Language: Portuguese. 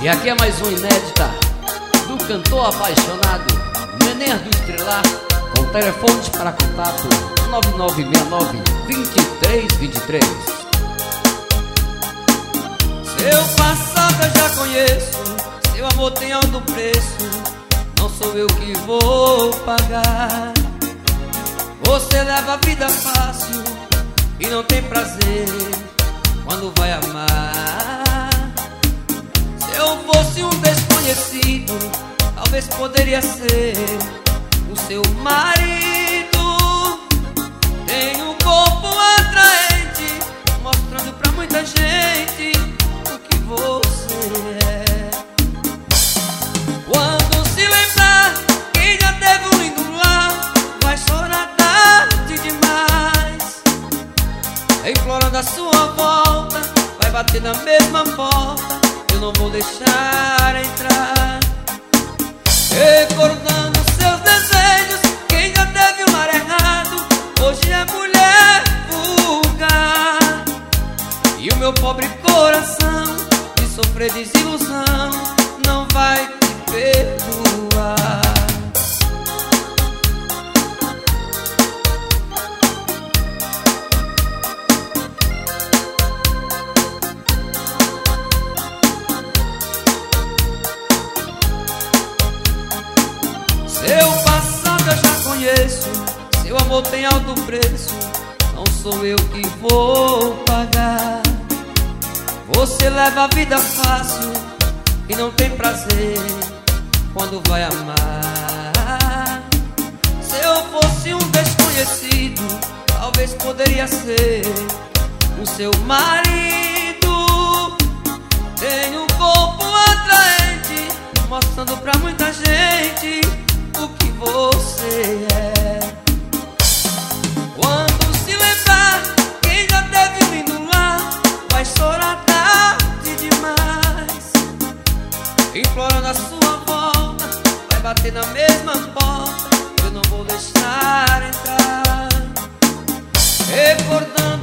E aqui é mais uma inédita do cantor apaixonado Neném do Estrelar, com telefones para contato 9969-2323. Seu passado eu já conheço, seu amor tem alto preço, não sou eu que vou pagar. Você leva a vida fácil e não tem prazer quando vai amar. Se eu fosse um desconhecido, talvez poderia ser o seu marido. Tem um corpo atraente, mostrando pra muita gente o que você é. Quando se lembrar quem já teve um lindo lar, vai chorar tarde demais, implorando a sua volta, vai bater na mesma porta, eu não vou deixar entrar. Recordando seus desejos, quem já teve um lar errado, hoje é mulher vulgar. E o meu pobre coração, de sofrer desilusão, não vai te perdoar. Seu passado eu já conheço, seu amor tem alto preço, não sou eu que vou pagar. Você leva a vida fácil e não tem prazer quando vai amar. Se eu fosse um desconhecido, talvez poderia ser o seu marido. Tem um corpo atraente, mostrando pra muita gente o que você é. Quando se lembrar quem já teve um lindo lar, vai chorar tarde demais, implorando a sua volta, vai bater na mesma porta, eu não vou deixar entrar. Recordando